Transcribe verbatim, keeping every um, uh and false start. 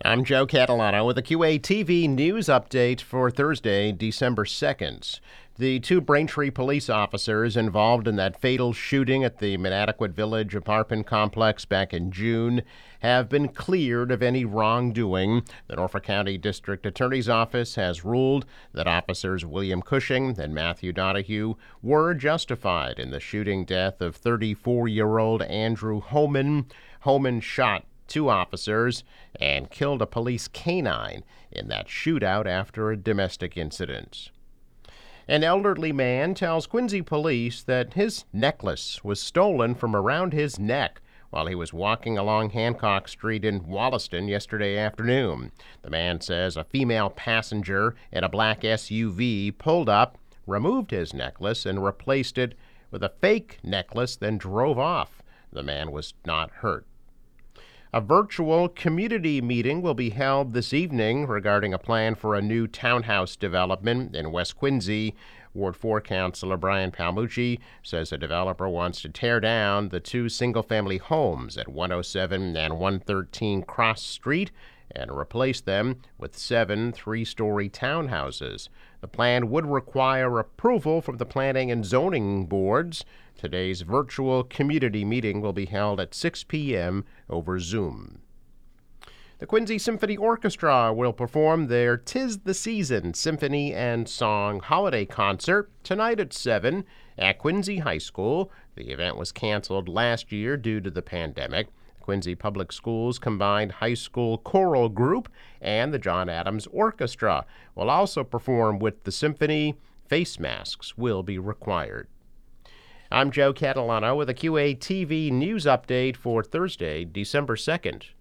I'm Joe Catalano with a Q A T V news update for Thursday, December second. The two Braintree police officers involved in that fatal shooting at the Manadequat Village apartment complex back in June have been cleared of any wrongdoing. The Norfolk County District Attorney's Office has ruled that officers William Cushing and Matthew Donahue were justified in the shooting death of thirty-four-year-old Andrew Homan. Homan shot two officers and killed a police canine in that shootout after a domestic incident. An elderly man tells Quincy police that his necklace was stolen from around his neck while he was walking along Hancock Street in Wollaston yesterday afternoon. The man says a female passenger in a black S U V pulled up, removed his necklace, and replaced it with a fake necklace, then drove off. The man was not hurt. A virtual community meeting will be held this evening regarding a plan for a new townhouse development in West Quincy. Ward four Councilor Brian Palmucci says a developer wants to tear down the two single-family homes at one oh seven and one thirteen Cross Street and replace them with seven three-story townhouses. The plan would require approval from the planning and zoning boards. Today's virtual community meeting will be held at six p.m. over Zoom. The Quincy Symphony Orchestra will perform their 'Tis the Season Symphony and Song Holiday Concert tonight at seven at Quincy High School. The event was canceled last year due to the pandemic. Quincy Public Schools Combined High School Choral Group and the John Adams Orchestra will also perform with the symphony. Face masks will be required. I'm Joe Catalano with a Q A T V news update for Thursday, December second.